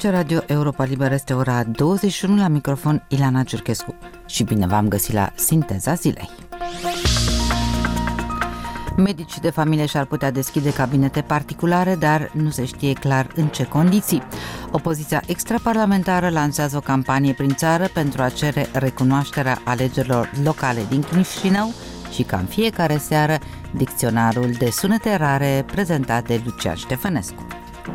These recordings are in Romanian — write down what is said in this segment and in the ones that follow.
aici Radio Europa Liberă, este ora 21, la microfon Ileana Ciurchescu și bine v-am găsit la Sinteza Zilei. Medicii de familie și-ar putea deschide cabinete particulare, dar nu se știe clar în ce condiții. Opoziția extraparlamentară lansează o campanie prin țară pentru a cere recunoașterea alegerilor locale din Chișinău și, ca în fiecare seară, dicționarul de sunete rare prezentat de Lucian Ștefănescu.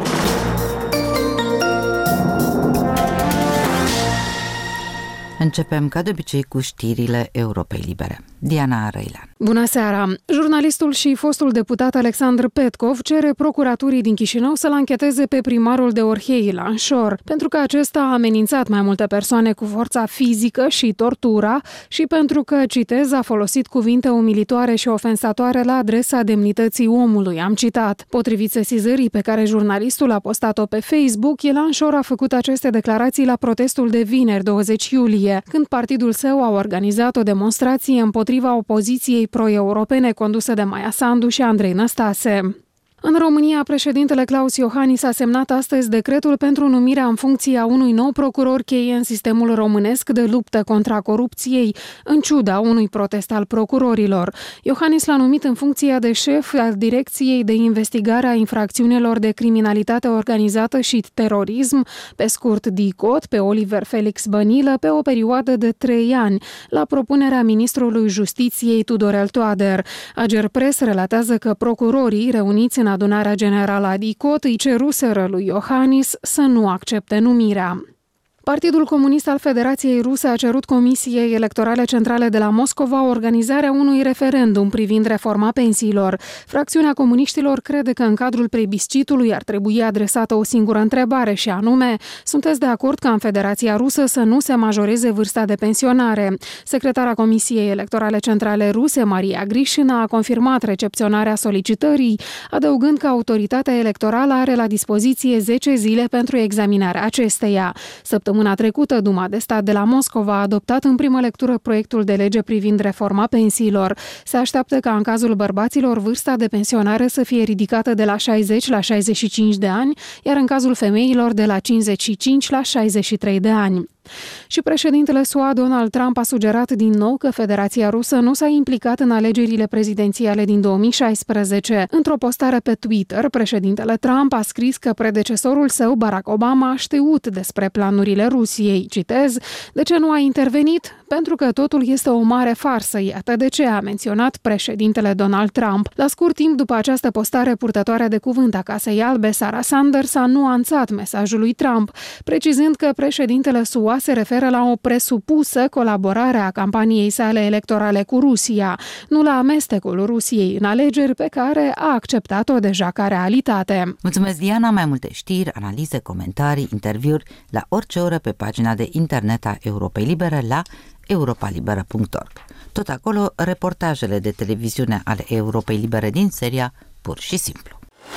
Începem, ca de obicei, cu știrile Europei Libere. Diana Răilean. Bună seara! Jurnalistul și fostul deputat Alexandru Petkov cere procuraturii din Chișinău să-l ancheteze pe primarul de Orhei, Ilan Șor, pentru că acesta a amenințat mai multe persoane cu forța fizică și tortura și pentru că, citez, a folosit cuvinte umilitoare și ofensatoare la adresa demnității omului, am citat. Potrivit sesizării pe care jurnalistul a postat-o pe Facebook, Ilan Șor a făcut aceste declarații la protestul de vineri, 20 iulie, când partidul său a organizat o demonstrație împotriva opoziției pro-europene condusă de Maia Sandu și Andrei Năstase. În România, președintele Claus Iohannis a semnat astăzi decretul pentru numirea în funcție a unui nou procuror cheie în sistemul românesc de luptă contra corupției, în ciuda unui protest al procurorilor. Iohannis l-a numit în funcția de șef al Direcției de Investigare a Infracțiunilor de Criminalitate Organizată și Terorism, pe scurt DICOT, pe Oliver Felix Bănilă, pe o perioadă de 3 ani, la propunerea ministrului Justiției Tudorel Toader. Agerpres relatează că procurorii reuniți în adunarea generală a DICOT îi ceruseră lui Iohannis să nu accepte numirea. Partidul Comunist al Federației Ruse a cerut Comisiei Electorale Centrale de la Moscova organizarea unui referendum privind reforma pensiilor. Fracțiunea comuniștilor crede că în cadrul plebiscitului ar trebui adresată o singură întrebare și anume: sunteți de acord ca în Federația Rusă să nu se majoreze vârsta de pensionare? Secretara Comisiei Electorale Centrale Ruse, Maria Grișina, a confirmat recepționarea solicitării, adăugând că autoritatea electorală are la dispoziție 10 zile pentru examinarea acesteia. Săptămâna trecută, Duma de Stat de la Moscova a adoptat în primă lectură proiectul de lege privind reforma pensiilor. Se așteaptă ca în cazul bărbaților vârsta de pensionare să fie ridicată de la 60 la 65 de ani, iar în cazul femeilor de la 55 la 63 de ani. Și președintele SUA Donald Trump a sugerat din nou că Federația Rusă nu s-a implicat în alegerile prezidențiale din 2016. Într-o postare pe Twitter, președintele Trump a scris că predecesorul său, Barack Obama, a știut despre planurile Rusiei. Citez: de ce nu a intervenit? Pentru că totul este o mare farsă, iată de ce, a menționat președintele Donald Trump. La scurt timp după această postare, purtătoarea de cuvânt a Casei Albe, Sarah Sanders, a nuanțat mesajul lui Trump, precizând că președintele SUA se referă la o presupusă colaborare a campaniei sale electorale cu Rusia, nu la amestecul Rusiei în alegeri pe care a acceptat-o deja ca realitate. Mulțumesc, Diana. Mai multe știri, analize, comentarii, interviuri la orice oră pe pagina de internet a Europei Libere la europalibera.org. Tot acolo, reportajele de televiziune ale Europei Libere din seria Pur și Simplu.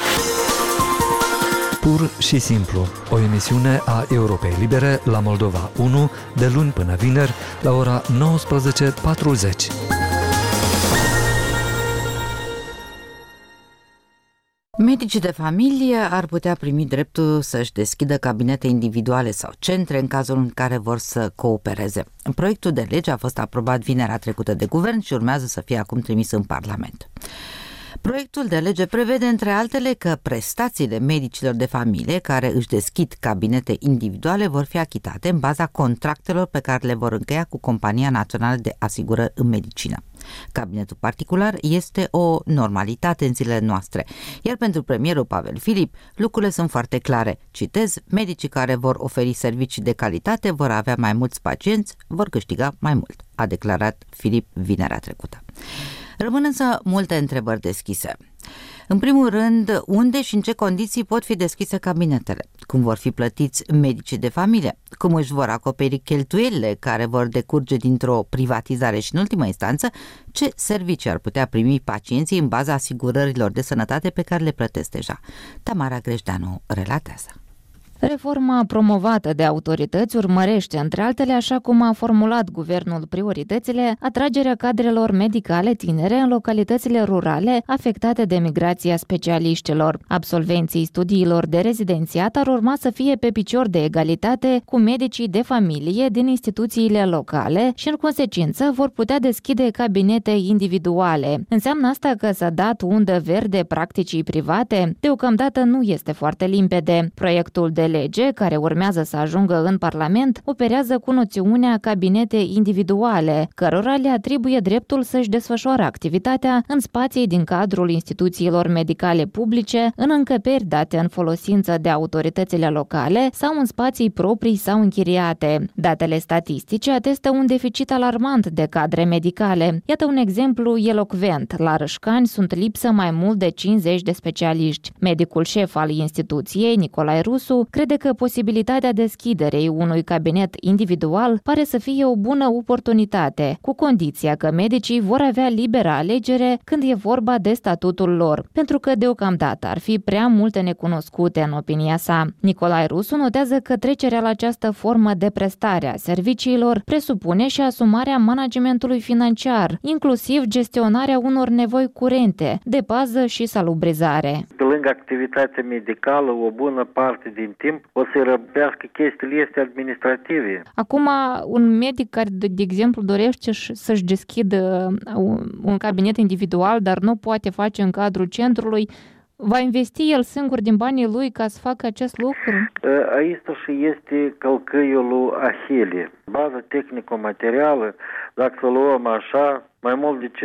Pur și Simplu, o emisiune a Europei Libere la Moldova 1, de luni până vineri, la ora 19:40. Medicii de familie ar putea primi dreptul să-și deschidă cabinete individuale sau centre în cazul în care vor să coopereze. Proiectul de lege a fost aprobat vinerea trecută de guvern și urmează să fie acum trimis în Parlament. Proiectul de lege prevede, între altele, că prestațiile medicilor de familie care își deschid cabinete individuale vor fi achitate în baza contractelor pe care le vor încheia cu Compania Națională de Asigurări în Medicină. Cabinetul particular este o normalitate în zilele noastre, iar pentru premierul Pavel Filip lucrurile sunt foarte clare. Citez: medicii care vor oferi servicii de calitate vor avea mai mulți pacienți, vor câștiga mai mult, a declarat Filip vinerea trecută. Rămân însă multe întrebări deschise. În primul rând, unde și în ce condiții pot fi deschise cabinetele? Cum vor fi plătiți medicii de familie? Cum își vor acoperi cheltuielile care vor decurge dintr-o privatizare și, în ultimă instanță, ce servicii ar putea primi pacienții în baza asigurărilor de sănătate pe care le plătesc deja? Tamara Grejdeanu relatează. Reforma promovată de autorități urmărește, între altele, așa cum a formulat guvernul prioritățile, atragerea cadrelor medicale tinere în localitățile rurale afectate de migrația specialiștilor. Absolvenții studiilor de rezidențiat ar urma să fie pe picior de egalitate cu medicii de familie din instituțiile locale și, în consecință, vor putea deschide cabinete individuale. Înseamnă asta că s-a dat undă verde practicii private? Deocamdată nu este foarte limpede. Proiectul de lege, care urmează să ajungă în Parlament, operează cu noțiunea cabinete individuale, cărora le atribuie dreptul să-și desfășoare activitatea în spații din cadrul instituțiilor medicale publice, în încăperi date în folosință de autoritățile locale sau în spații proprii sau închiriate. Datele statistice atestă un deficit alarmant de cadre medicale. Iată un exemplu elocvent. La Râșcani sunt lipsă mai mult de 50 de specialiști. Medicul șef al instituției, Nicolae Rusu, crede că posibilitatea deschiderei unui cabinet individual pare să fie o bună oportunitate, cu condiția că medicii vor avea liberă alegere când e vorba de statutul lor, pentru că deocamdată ar fi prea multe necunoscute în opinia sa. Nicolae Rusu notează că trecerea la această formă de prestare a serviciilor presupune și asumarea managementului financiar, inclusiv gestionarea unor nevoi curente, de pază și salubrizare. Pe lângă activitatea medicală, o bună parte din timp o să răbească chestiile administrative. Acum, un medic care, de exemplu, dorește să-și deschidă un cabinet individual, dar nu poate face în cadrul centrului, va investi el singur din banii lui ca să facă acest lucru? Aici și este călcâiul lui Ahile. Baza tehnico-materială, dacă să luăm așa, mai mult de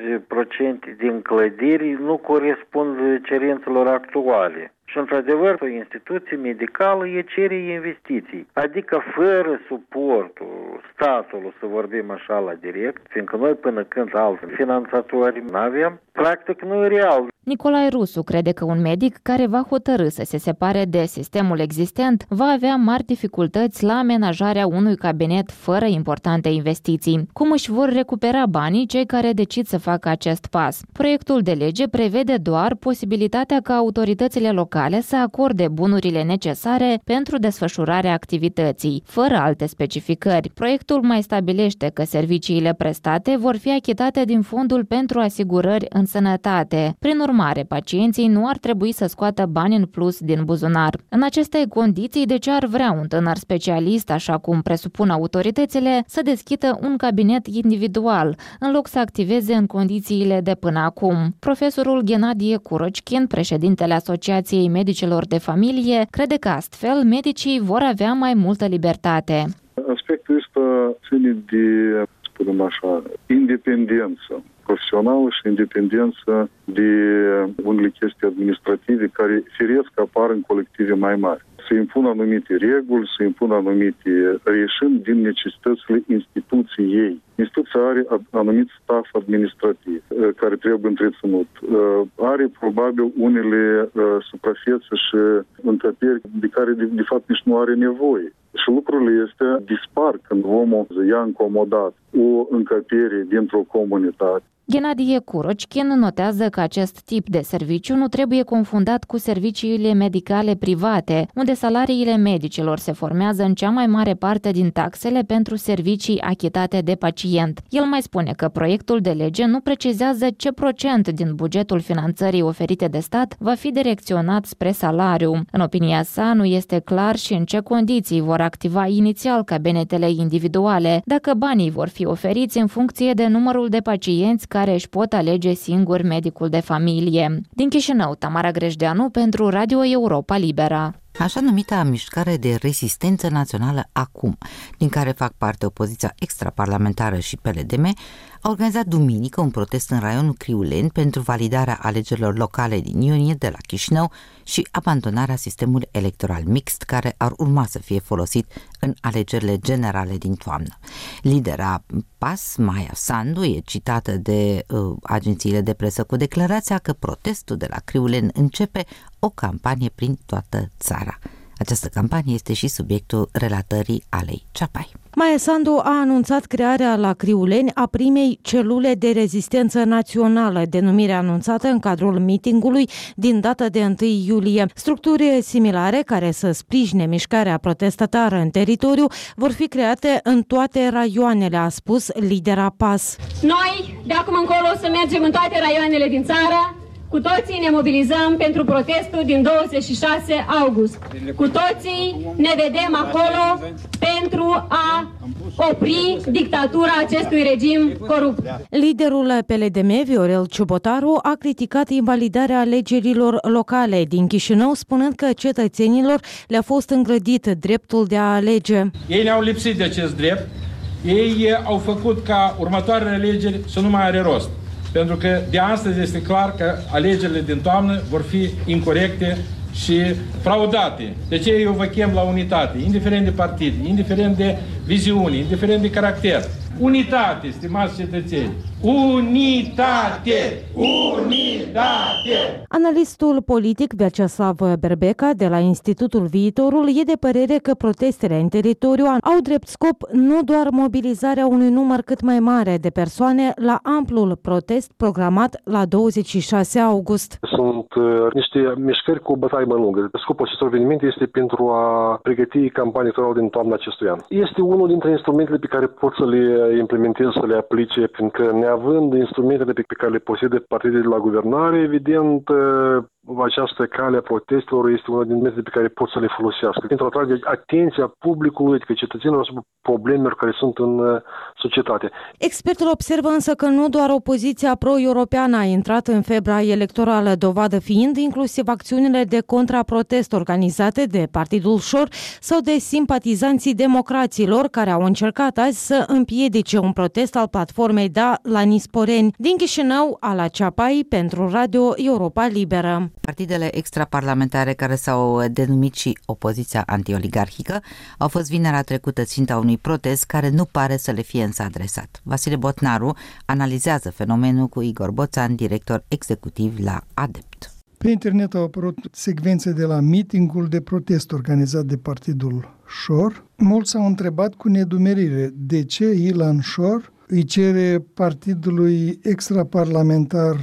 50% din clădiri nu corespund cerințelor actuale. Și, într-adevăr, o instituție medicală cere investiții. Adică fără suportul statului, să vorbim așa la direct, fiindcă noi până când alți finanțatori nu avem, practic nu e real. Nicolae Rusu crede că un medic care va hotărî să se separe de sistemul existent va avea mari dificultăți la amenajarea unui cabinet fără importante investiții. Cum își vor recupera banii cei care decid să facă acest pas? Proiectul de lege prevede doar posibilitatea ca autoritățile locale să acorde bunurile necesare pentru desfășurarea activității, fără alte specificări. Proiectul mai stabilește că serviciile prestate vor fi achitate din Fondul pentru Asigurări în Sănătate. Prin urmare, pacienții nu ar trebui să scoată bani în plus din buzunar. În aceste condiții, de ce ar vrea un tânăr specialist, așa cum presupun autoritățile, să deschidă un cabinet individual, în loc să activeze în condițiile de până acum? Profesorul Ghenadie Kurockin, președintele Asociației Medicilor de Familie, crede că astfel medicii vor avea mai multă libertate. Aspectul ăsta ține de, spunem așa, independență profesională și independență de unele chestii administrative care firesc apar în colective mai mari. Să impună anumite reguli, să impună anumite, reieșind din necesitățile instituției. Instituția are anumit staff administrativ care trebuie întreținut. Are probabil unele suprafețe și încăperi de care de fapt nici nu are nevoie. Și lucrurile astea dispar când omul ia încomodat o încăpere dintr-o comunitate. Ghenadie Kurockin notează că acest tip de serviciu nu trebuie confundat cu serviciile medicale private, unde salariile medicilor se formează în cea mai mare parte din taxele pentru servicii achitate de pacient. El mai spune că proiectul de lege nu precizează ce procent din bugetul finanțării oferite de stat va fi direcționat spre salariu. În opinia sa, nu este clar și în ce condiții vor activa inițial cabinetele individuale, dacă banii vor fi oferiți în funcție de numărul de pacienți care își pot alege singur medicul de familie. Din Chișinău, Tamara Grejdeanu pentru Radio Europa Libera. Așa numita mișcare de rezistență națională Acum, din care fac parte opoziția extraparlamentară și PLDM, a organizat duminică un protest în raionul Criuleni pentru validarea alegerilor locale din iunie de la Chișinău și abandonarea sistemului electoral mixt care ar urma să fie folosit în alegerile generale din toamnă. Lidera PAS, Maia Sandu, e citată de agențiile de presă cu declarația că protestul de la Criuleni începe o campanie prin toată țara. Această campanie este și subiectul relatării Alei Ceapai. Maia Sandu a anunțat crearea la Criuleni a primei celule de rezistență națională, denumire anunțată în cadrul mitingului din data de 1 iulie. Structuri similare care să sprijine mișcarea protestatară în teritoriu vor fi create în toate raioanele, a spus lidera PAS. Noi, de acum încolo, o să mergem în toate raioanele din țară. Cu toții ne mobilizăm pentru protestul din 26 august. Cu toții ne vedem acolo pentru a opri dictatura acestui regim corupt. Liderul PLDM, Viorel Ciubotaru, a criticat invalidarea alegerilor locale din Chișinău, spunând că cetățenilor le-a fost îngrădit dreptul de a alege. Ei ne-au lipsit de acest drept. Ei au făcut ca următoarele alegeri să nu mai are rost. Pentru că de astăzi este clar că alegerile din toamnă vor fi incorecte și fraudate. De ce eu vă chem la unitate, indiferent de partid, indiferent de viziune, indiferent de caracter. Unitate, stimați cetățeni! Unitate! Unitate! Analistul politic Vyacheslav Berbeca de la Institutul Viitorul e de părere că protestele în teritoriu au drept scop nu doar mobilizarea unui număr cât mai mare de persoane la amplul protest programat la 26 august. Sunt niște mișcări cu o bătaie mai lungă. Scopul acestor evenimente este pentru a pregăti campania electorală din toamna acestui an. Este unul dintre instrumentele pe care pot să le implementeze, să le aplice, pentru că neavând instrumentele pe care le posedă partidele la guvernare, evident, această cale a protestelor este una din metodele pe care pot să le folosească pentru a atrage atenția publicului, adică cetățenilor, asupra problemelor care sunt în societate. Expertul observă însă că nu doar opoziția pro-europeană a intrat în febra electorală, dovadă fiind inclusiv acțiunile de contraprotest organizate de Partidul Șor sau de simpatizanții democraților care au încercat azi să împiedice un protest al platformei Da la Nisporeni. Din Chișinău, Ala Ceapai pentru Radio Europa Liberă. Partidele extraparlamentare care s-au denumit și opoziția antioligarhică au fost vinerea trecută ținta unui protest care nu pare să le fie însă adresat. Vasile Botnaru analizează fenomenul cu Igor Boțan, director executiv la ADEPT. Pe internet au apărut secvențe de la mitingul de protest organizat de Partidul Șor. Mulți s-au întrebat cu nedumerire de ce Ilan Șor îi cere partidului extraparlamentar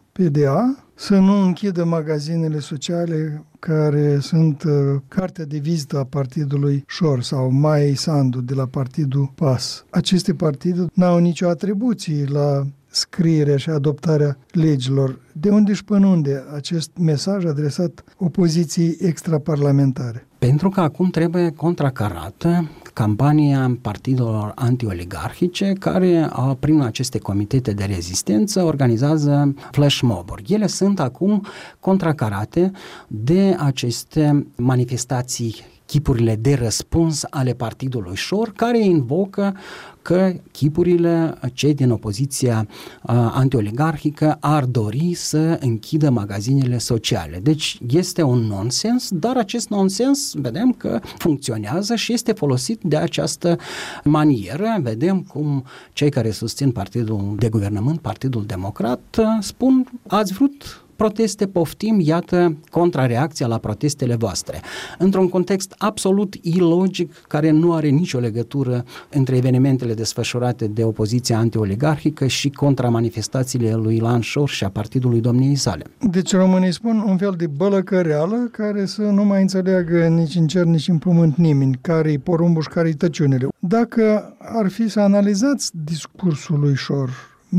PDA să nu închidă magazinele sociale care sunt cartea de vizită a partidului Șor sau Maia Sandu de la partidul PAS. Aceste partide n-au nicio atribuție la scrierea și adoptarea legilor. De unde și până unde acest mesaj adresat opoziției extraparlamentare? Pentru că acum trebuie contracarată campania partidelor antioligarhice care, prin aceste comitete de rezistență, organizează flash mob-uri. Ele sunt acum contracarate de aceste manifestații, chipurile de răspuns ale Partidului Șor, care invocă că chipurile, cei din opoziția antioligarhică, ar dori să închidă magazinele sociale. Deci este un nonsens, dar acest nonsens vedem că funcționează și este folosit de această manieră. Vedem cum cei care susțin partidul de guvernământ, Partidul Democrat, spun: ați vrut proteste, poftim, iată contrareacția la protestele voastre. Într-un context absolut ilogic, care nu are nicio legătură între evenimentele desfășurate de opoziția antioligarhică și contramanifestațiile lui Ilan Șor și a partidului domniei sale. Deci românii spun un fel de bălăcăreală care să nu mai înțeleagă nici în cer, nici în pământ nimeni, care-i porumbul și care-i tăciunile. Dacă ar fi să analizați discursul lui Șor,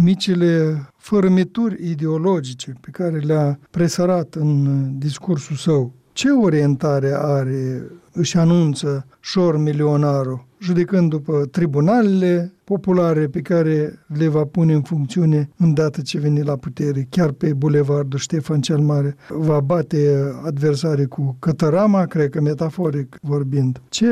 micile fărâmituri ideologice pe care le-a presărat în discursul său, ce orientare are, își anunță Șor milionarul, judecând după tribunalele populare pe care le va pune în funcțiune îndată ce vine la putere, chiar pe bulevardul Ștefan cel Mare, va bate adversarii cu cătărama, cred că metaforic vorbind. Ce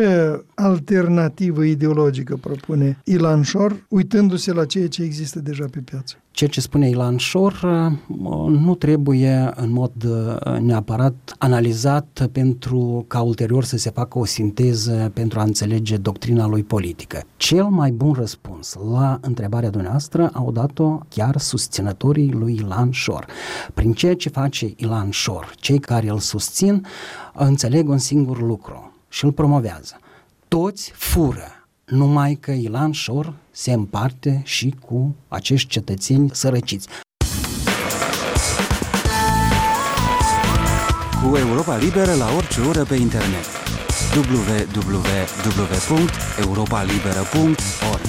alternativă ideologică propune Ilan Șor, uitându-se la ceea ce există deja pe piață? Ceea ce spune Ilan Șor nu trebuie în mod neapărat analizat pentru ca ulterior să se facă o sinteză pentru a înțelege doctrina lui politică. Cel mai bun răspuns răspuns la întrebarea dumneavoastră au dat-o chiar susținătorii lui Ilan Shor. Prin ceea ce face Ilan Shor, cei care îl susțin înțeleg un singur lucru și îl promovează. Toți fură, numai că Ilan Shor se împarte și cu acești cetățeni sărăciți. Cu Europa Liberă la orice oră pe internet. www.europalibera.org.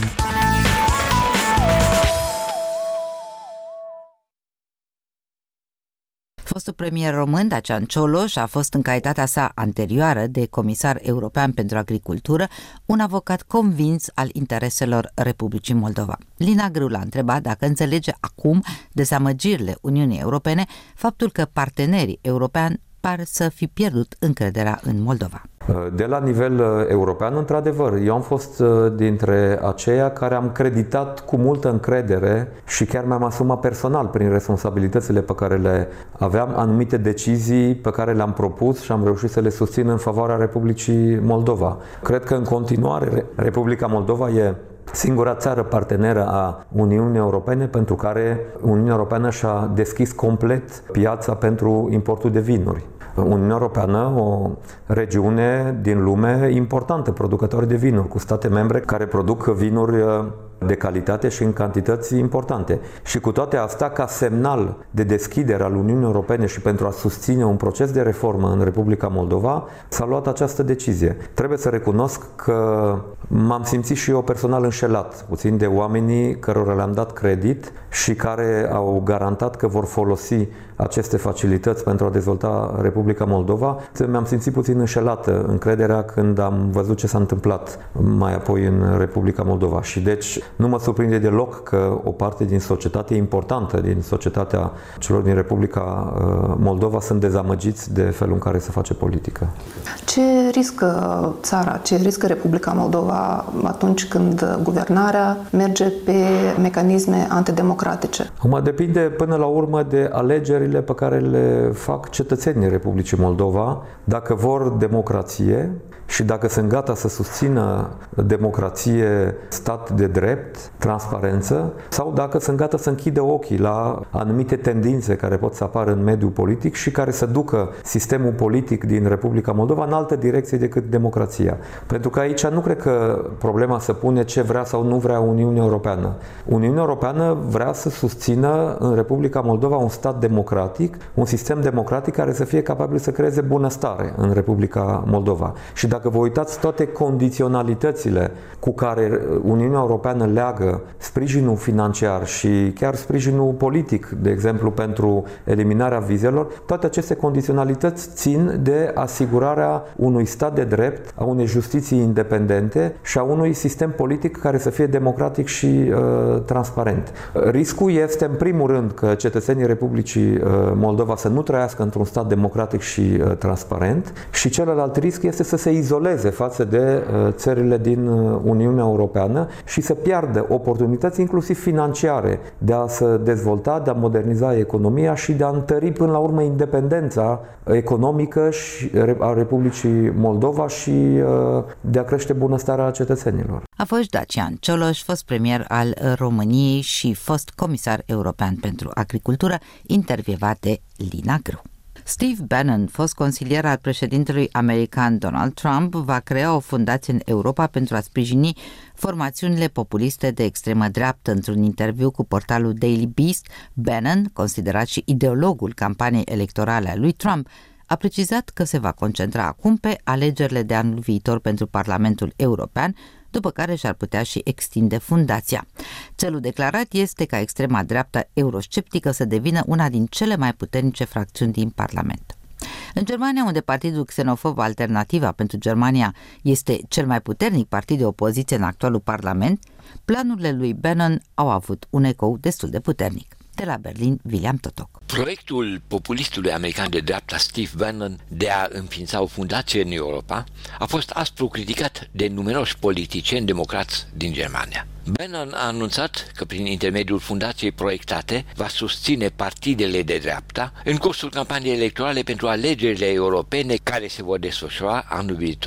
Fostul premier român, Dacian Cioloș, a fost în calitatea sa anterioară de comisar european pentru agricultură un avocat convins al intereselor Republicii Moldova. Lina Grâu l-a întrebat dacă înțelege acum dezamăgirile Uniunii Europene faptul că partenerii europeni par să fi pierdut încrederea în Moldova. De la nivel european, într-adevăr, eu am fost dintre aceia care am creditat cu multă încredere și chiar mi-am asumat personal, prin responsabilitățile pe care le aveam, anumite decizii pe care le-am propus și am reușit să le susțin în favoarea Republicii Moldova. Cred că în continuare Republica Moldova e singura țară parteneră a Uniunii Europene pentru care Uniunea Europeană și-a deschis complet piața pentru importul de vinuri. Uniunea Europeană, o regiune din lume importantă, producători de vinuri, cu state membre care produc vinuri de calitate și în cantități importante. Și cu toate astea, ca semnal de deschidere al Uniunii Europene și pentru a susține un proces de reformă în Republica Moldova, s-a luat această decizie. Trebuie să recunosc că m-am simțit și eu personal înșelat, puțin de oamenii cărora le-am dat credit și care au garantat că vor folosi aceste facilități pentru a dezvolta Republica Moldova. Mi-am simțit puțin înșelată încrederea când am văzut ce s-a întâmplat mai apoi în Republica Moldova. Și deci nu mă surprinde deloc că o parte din societate importantă, din societatea celor din Republica Moldova, sunt dezamăgiți de felul în care se face politică. Ce riscă țara, ce riscă Republica Moldova atunci când guvernarea merge pe mecanisme antidemocratice? Acum depinde până la urmă de alegerile pe care le fac cetățenii Republicii Moldova, dacă vor democrație și dacă sunt gata să susțină democrație, stat de drept, transparență, sau dacă sunt gata să închidă ochii la anumite tendințe care pot să apară în mediul politic și care să ducă sistemul politic din Republica Moldova în altă direcție decât democrația. Pentru că aici nu cred că problema se pune ce vrea sau nu vrea Uniunea Europeană. Uniunea Europeană vrea să susțină în Republica Moldova un stat democratic, un sistem democratic care să fie capabil să creeze bunăstare în Republica Moldova. Și dacă vă uitați toate condiționalitățile cu care Uniunea Europeană leagă sprijinul financiar și chiar sprijinul politic, de exemplu pentru eliminarea vizelor, toate aceste condiționalități țin de asigurarea unui stat de drept, a unei justiții independente și a unui sistem politic care să fie democratic și transparent. Riscul este în primul rând că cetățenii Republicii Moldova să nu trăiască într-un stat democratic și transparent și celălalt risc este să se izoleze față de țările din Uniunea Europeană și să piardă oportunități inclusiv financiare de a se dezvolta, de a moderniza economia și de a întări până la urmă independența economică a Republicii Moldova și de a crește bunăstarea cetățenilor. A fost Dacian Cioloș, fost premier al României și fost comisar european pentru agricultură, intervievat de Lina Grâu. Steve Bannon, fost consilier al președintelui american Donald Trump, va crea o fundație în Europa pentru a sprijini formațiunile populiste de extremă dreaptă. Într-un interviu cu portalul Daily Beast, Bannon, considerat și ideologul campaniei electorale a lui Trump, a precizat că se va concentra acum pe alegerile de anul viitor pentru Parlamentul European, după care și-ar putea și extinde fundația. Celul declarat este ca extrema dreaptă eurosceptică să devină una din cele mai puternice fracțiuni din Parlament. În Germania, unde partidul xenofob Alternativa pentru Germania este cel mai puternic partid de opoziție în actualul Parlament, planurile lui Bannon au avut un ecou destul de puternic. De la Berlin, William Totoc. Proiectul populistului american de dreapta Steve Bannon de a înființa o fundație în Europa a fost aspru criticat de numeroși politicieni democrați din Germania. Bannon a anunțat că prin intermediul fundației proiectate va susține partidele de dreapta în cursul campaniei electorale pentru alegerile europene care se vor desfășura anul viitor.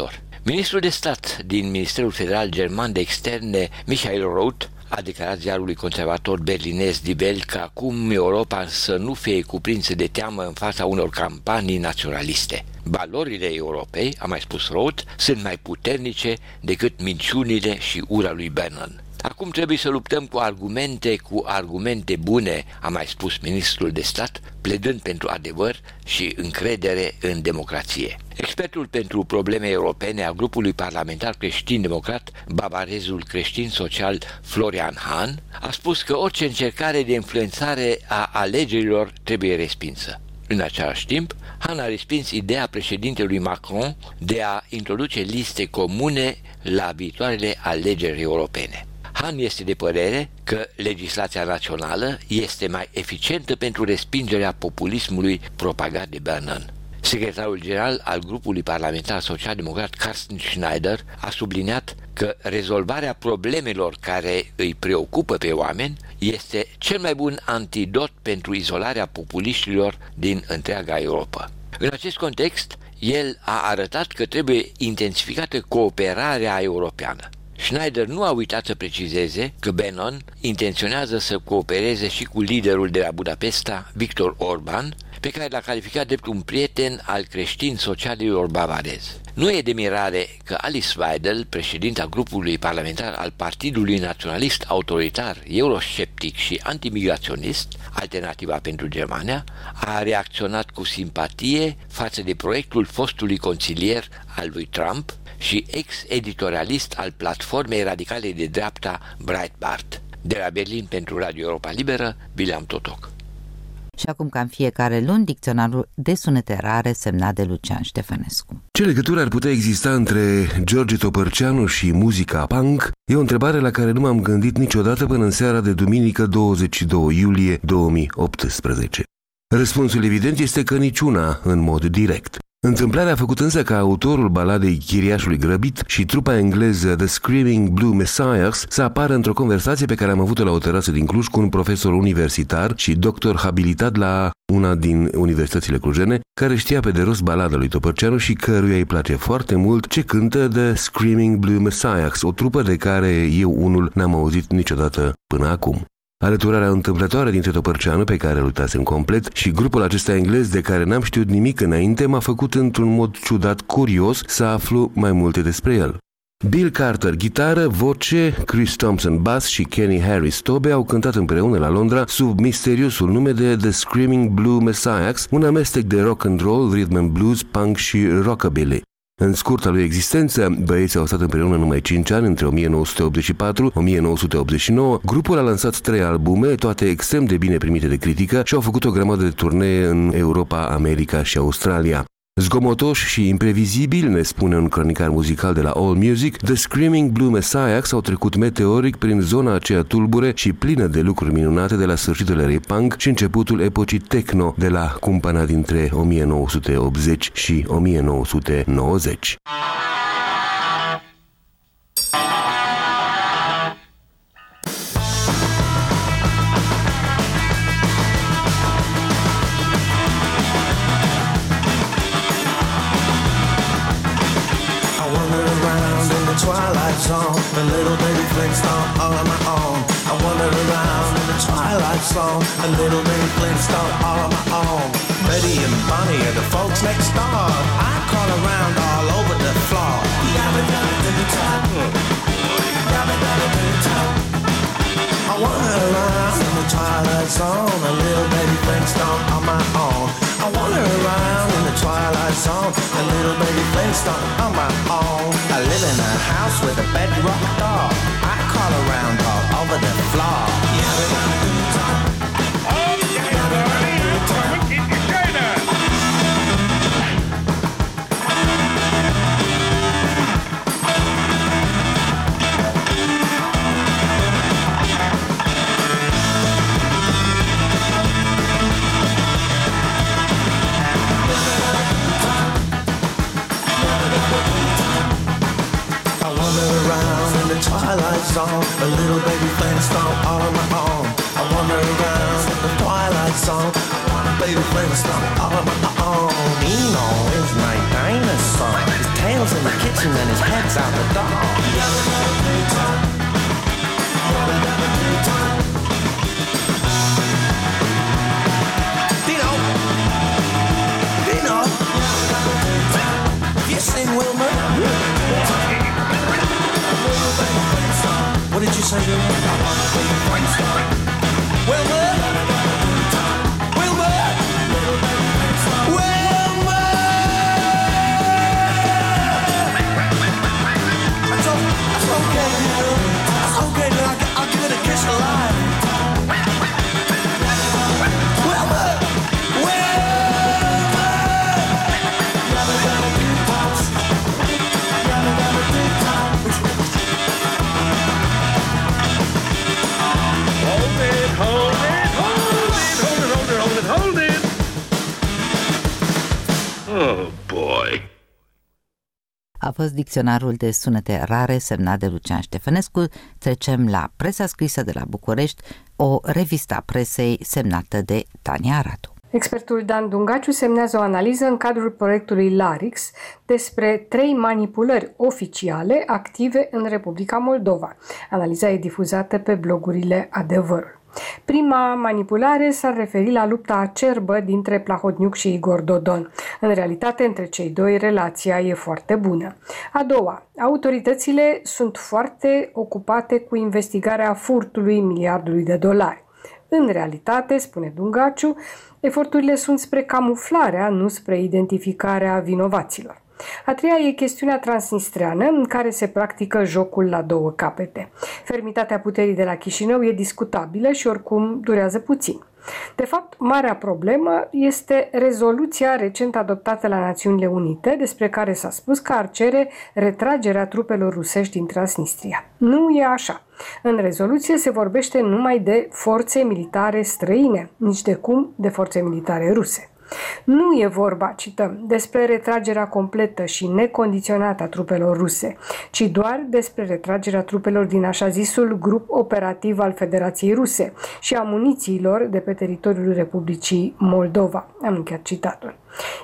Ministrul de stat din Ministerul Federal German de Externe, Michael Roth, a declarat ziarului conservator berlinez Die Welt că acum Europa să nu fie cuprinsă de teamă în fața unor campanii naționaliste. Valorile Europei, a mai spus Roth, sunt mai puternice decât minciunile și ura lui Bannon. Acum trebuie să luptăm cu argumente bune, a mai spus ministrul de stat, pledând pentru adevăr și încredere în democrație. Expertul pentru probleme europene a grupului parlamentar creștin-democrat, bavarezul creștin-social Florian Hahn, a spus că orice încercare de influențare a alegerilor trebuie respinsă. În același timp, Hahn a respins ideea președintelui Macron de a introduce liste comune la viitoarele alegeri europene. Hahn este de părere că legislația națională este mai eficientă pentru respingerea populismului propagat de Bannon. Secretarul general al grupului parlamentar social-democrat Carsten Schneider a subliniat că rezolvarea problemelor care îi preocupă pe oameni este cel mai bun antidot pentru izolarea populiștilor din întreaga Europa. În acest context, el a arătat că trebuie intensificată cooperarea europeană. Schneider nu a uitat să precizeze că Bannon intenționează să coopereze și cu liderul de la Budapesta, Viktor Orban, pe care l-a calificat drept un prieten al creștin-socialilor bavarezi. Nu e de mirare că Alice Weidel, președinta grupului parlamentar al Partidului Naționalist Autoritar, eurosceptic și antimigraționist, Alternativa pentru Germania, a reacționat cu simpatie față de proiectul fostului consilier al lui Trump și ex-editorialist al platformei radicale de dreapta Breitbart. De la Berlin pentru Radio Europa Liberă, William Totoc. Și acum, ca în fiecare luni, dicționarul de sunete rare semnat de Lucian Ștefănescu. Ce legătură ar putea exista între George Topărceanu și muzica punk? E o întrebare la care nu m-am gândit niciodată până în seara de duminică 22 iulie 2018. Răspunsul evident este că niciuna în mod direct. Întâmplarea a făcut însă ca autorul baladei Chiriașului grăbit și trupa engleză The Screaming Blue Messiahs să apară într-o conversație pe care am avut-o la o terasă din Cluj cu un profesor universitar și doctor habilitat la una din universitățile clujene, care știa pe de rost balada lui Topărceanu și căruia îi place foarte mult ce cântă The Screaming Blue Messiahs, o trupă de care eu unul n-am auzit niciodată până acum. Alăturarea întâmplătoare dintre Topărceanu, pe care îl uitasem complet, și grupul acesta englez de care n-am știut nimic înainte m-a făcut într-un mod ciudat curios să aflu mai multe despre el. Bill Carter, gitară, voce, Chris Thompson, bass și Kenny Harris, tobe au cântat împreună la Londra sub misteriosul nume de The Screaming Blue Messiahs, un amestec de rock and roll, rhythm and blues, punk și rockabilly. În scurta lui existență, băieții au stat împreună numai 5 ani, între 1984-1989. Grupul a lansat 3 albume, toate extrem de bine primite de critică și au făcut o grămadă de turnee în Europa, America și Australia. Zgomotoși și imprevizibili, ne spune un cronicar muzical de la AllMusic, The Screaming Blue Messiahs au trecut meteoric prin zona aceea tulbure și plină de lucruri minunate de la sfârșitul erei punk și începutul epocii techno de la cumpăna dintre 1980 și 1990. Twilight zone, a little baby Flintstone all on my own. I wander around in the twilight zone, a little baby Flintstone all on my own. Betty and Bonnie are the folks next door. I crawl around all over the floor. I wander around in the twilight zone, a little baby Flintstone on my own. I wander around in the twilight zone, a little baby Flintstone on my own. I live in a house with a bedrock door. I crawl around all over the floor. Twilight zone, a little baby Flintstone all on my own. I wander around in the twilight zone, baby Flintstone all on my own. Eno is my dinosaur. tail's in the kitchen and his head's out the door. Dino! Dino! You seen Wilma? What did you say, Wilma? Wilma! Wilma! Wilma! That's okay, dude. That's okay, dude. I'll give it a kiss alive. Wilma! Hold it! Oh, boy! A fost dicționarul de sunete rare semnat de Lucian Ștefănescu. Trecem la presa scrisă de la București, o revistă a presei semnată de Tania Aradu. Expertul Dan Dungaciu semnează o analiză în cadrul proiectului LARIX despre 3 manipulări oficiale active în Republica Moldova. Analiza e difuzată pe blogurile Adevărul. Prima manipulare s-ar referi la lupta acerbă dintre Plahotniuc și Igor Dodon. În realitate, între cei doi, relația e foarte bună. A doua, autoritățile sunt foarte ocupate cu investigarea furtului miliardului de dolari. În realitate, spune Dungaciu, eforturile sunt spre camuflarea, nu spre identificarea vinovaților. A treia e chestiunea transnistreană, în care se practică jocul la 2 capete. Fermitatea puterii de la Chișinău e discutabilă și oricum durează puțin. De fapt, marea problemă este rezoluția recent adoptată la Națiunile Unite, despre care s-a spus că ar cere retragerea trupelor rusești din Transnistria. Nu e așa. În rezoluție se vorbește numai de forțe militare străine, nici de cum de forțe militare ruse. Nu e vorba, cităm, despre retragerea completă și necondiționată a trupelor ruse, ci doar despre retragerea trupelor din așa zisul grup operativ al Federației Ruse și a munițiilor de pe teritoriul Republicii Moldova. Am încheiat citatul.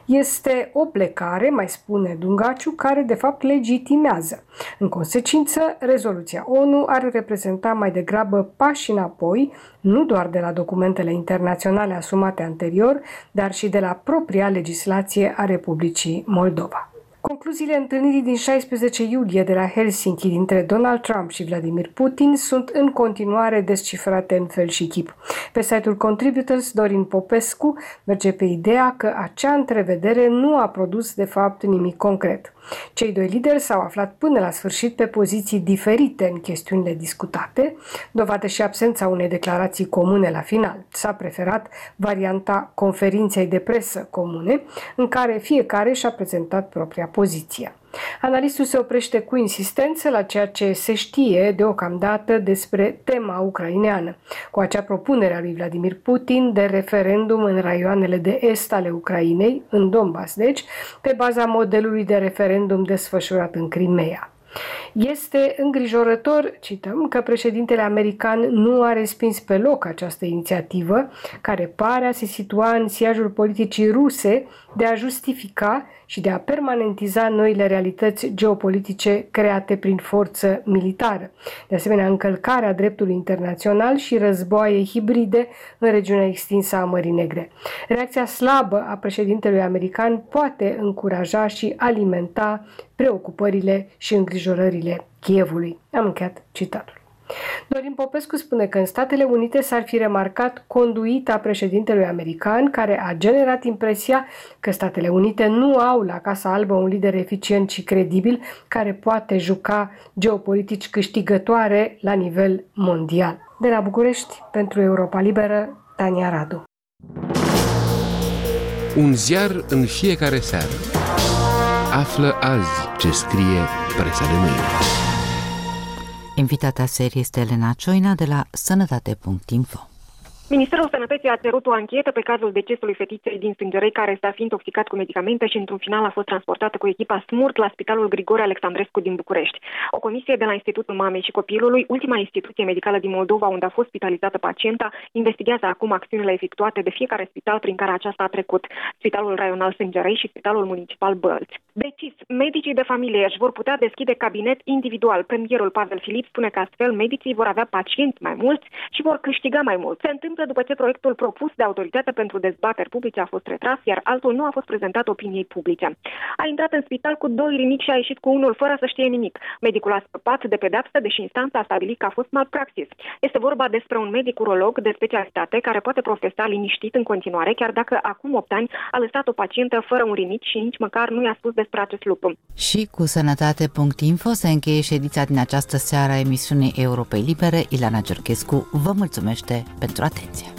Este o plecare, mai spune Dungaciu, care de fapt legitimează. În consecință, rezoluția ONU ar reprezenta mai degrabă pași înapoi, nu doar de la documentele internaționale asumate anterior, dar și de la propria legislație a Republicii Moldova. Concluziile întâlnirii din 16 iulie de la Helsinki dintre Donald Trump și Vladimir Putin sunt în continuare descifrate în fel și chip. Pe site-ul Contributors, Dorin Popescu merge pe ideea că acea întrevedere nu a produs de fapt nimic concret. Cei doi lideri s-au aflat până la sfârșit pe poziții diferite în chestiunile discutate, dovadă și absența unei declarații comune la final. S-a preferat varianta conferinței de presă comune, în care fiecare și-a prezentat propria poziție. Analistul se oprește cu insistență la ceea ce se știe deocamdată despre tema ucraineană, cu acea propunere a lui Vladimir Putin de referendum în raioanele de est ale Ucrainei, în Donbass, deci, pe baza modelului de referendum desfășurat în Crimea. Este îngrijorător, cităm, că președintele american nu a respins pe loc această inițiativă, care pare a se situa în siajul politicii ruse de a justifica și de a permanentiza noile realități geopolitice create prin forță militară. De asemenea, încălcarea dreptului internațional și războaie hibride în regiunea extinsă a Mării Negre. Reacția slabă a președintelui american poate încuraja și alimenta preocupările și îngrijorările Kievului. Am încheiat citatul. Dorin Popescu spune că în Statele Unite s-ar fi remarcat conduita președintelui american, care a generat impresia că Statele Unite nu au la Casa Albă un lider eficient și credibil care poate juca geopolitici câștigătoare la nivel mondial. De la București, pentru Europa Liberă, Tania Radu. Un ziar în fiecare seară. Află azi ce scrie presa de mâine. Invitata serie este Elena Cioina de la Sănătate.info. Ministerul Sănătății a cerut o anchetă pe cazul decesului fetiței din Sângerei, care s-a fi intoxicat cu medicamente și într-un final a fost transportată cu echipa SMURT la Spitalul Grigore Alexandrescu din București. O comisie de la Institutul Mamei și Copilului, ultima instituție medicală din Moldova unde a fost spitalizată pacienta, investigează acum acțiunile efectuate de fiecare spital prin care aceasta a trecut, Spitalul Raional Sângerei și Spitalul Municipal Bălți. Decis, medicii de familie își vor putea deschide cabinet individual. Premierul Pavel Filip spune că astfel medicii vor avea pacienți mai mulți și vor câștiga mai mult. Se întâmplă după ce proiectul propus de Autoritatea pentru Dezbateri Publice a fost retras, iar altul nu a fost prezentat opiniei publice. A intrat în spital cu 2 rinichi și a ieșit cu unul fără să știe nimic. Medicul a scăpat de pedeapsă, deși instanța a stabilit că a fost malpraxis. Este vorba despre un medic urolog de specialitate care poate profesa liniștit în continuare, chiar dacă acum 8 ani a lăsat o pacientă fără un rinichi și nici măcar nu i-a spus despre acest lucru. Și cu sănătate.info se încheie și ediția din această seară a emisiunii Europei Libere. Ileana Georgescu vă mulțumește pentru atenție.